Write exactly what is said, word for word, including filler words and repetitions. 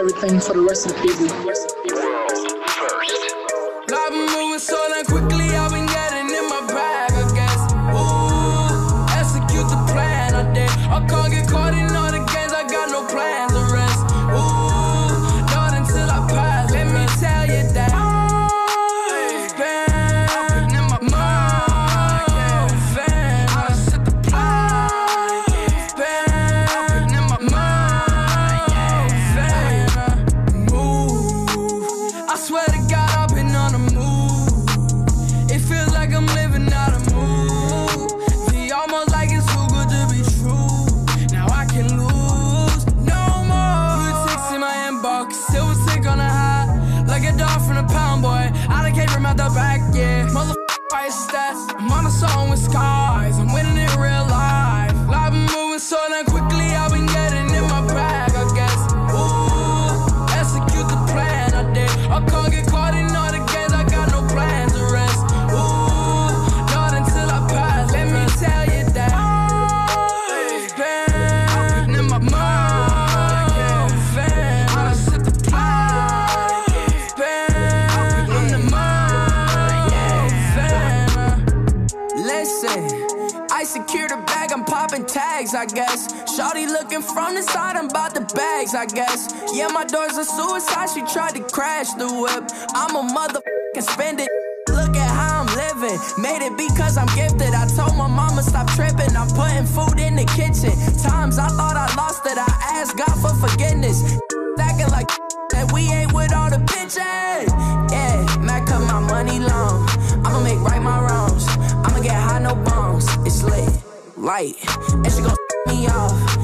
everything for the rest of the people. I've been moving so damn quickly, I've been getting in my bag, I guess. Ooh, execute the plan I did. I can't get caught in all the games, I got no plans to rest. Ooh, not until I pass. Let me tell you that I've been in my mind, fan. I set the plan. Been in my mind, fan. Move. I swear to God, I've been on the move. It feels like I'm living out a movie. Almost like it's too good to be true. Now I can lose no more. Blue ticks in my inbox, silver tick on the high, like a dog from the pound boy. I done came from out the back, yeah. Motherfucker, price stats. I'm on a song with skies. I'm winning it real life. I've been moving so damn quickly, I've been getting in my bag, I guess. Ooh, execute the plan I did. I can't get caught in all the games, I got no plans to rest. Ooh, not until I pass. Let me tell you that I've been in my mind, fan. I done set the plan. Been in the mind, fan. Listen, I secured a bag, I'm popping tags, I guess. Shawty looking from the side, I'm about the bags, I guess. Yeah, my door's a suicide, she tried to crash the whip. I'm a motherfucking spend it. Look at how I'm living. Made it because I'm gifted. I told my mama stop tripping. I'm putting food in the kitchen. Times I thought I lost it, I asked God for forgiveness. Acting like that we ain't with all the bitches. Yeah, Mac cut my money long. I'ma make right my wrongs. I'ma get high, no bombs. It's lit, light, and she gon' me off.